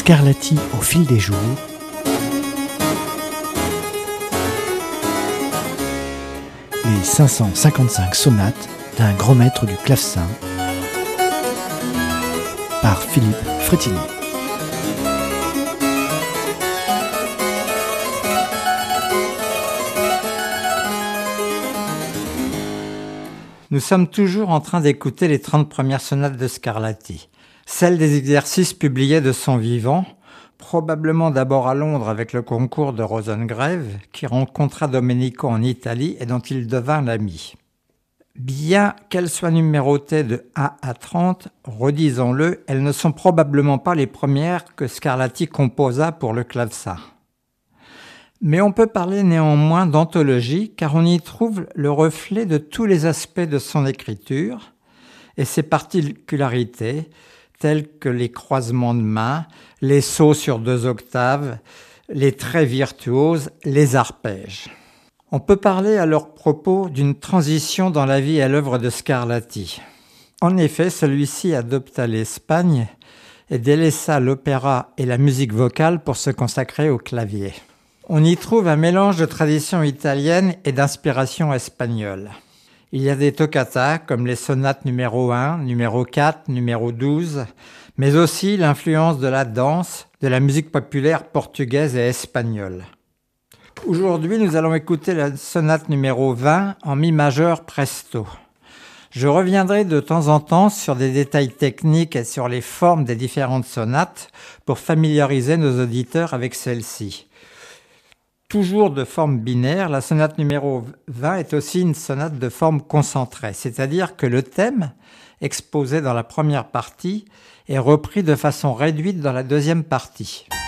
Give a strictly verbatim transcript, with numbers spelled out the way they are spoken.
Scarlatti au fil des jours. Les cinq cent cinquante-cinq sonates d'un grand maître du clavecin par Philippe Frétinier. Nous sommes toujours en train d'écouter les trente premières sonates de Scarlatti, celles des exercices publiés de son vivant, probablement d'abord à Londres avec le concours de Rosengren, qui rencontra Domenico en Italie et dont il devint l'ami. Bien qu'elles soient numérotées de un à trente, redisons-le, elles ne sont probablement pas les premières que Scarlatti composa pour le clavecin. Mais on peut parler néanmoins d'anthologie car on y trouve le reflet de tous les aspects de son écriture et ses particularités telles que les croisements de mains, les sauts sur deux octaves, les traits virtuoses, les arpèges. On peut parler à leur propos d'une transition dans la vie et l'œuvre de Scarlatti. En effet, celui-ci adopta l'Espagne et délaissa l'opéra et la musique vocale pour se consacrer au clavier. On y trouve un mélange de tradition italienne et d'inspiration espagnole. Il y a des toccatas comme les sonates numéro un, numéro quatre, numéro douze, mais aussi l'influence de la danse, de la musique populaire portugaise et espagnole. Aujourd'hui, nous allons écouter la sonate numéro vingt en mi majeur presto. Je reviendrai de temps en temps sur des détails techniques et sur les formes des différentes sonates pour familiariser nos auditeurs avec celles-ci. Toujours de forme binaire, la sonate numéro vingt est aussi une sonate de forme concentrée, c'est-à-dire que le thème, exposé dans la première partie, est repris de façon réduite dans la deuxième partie.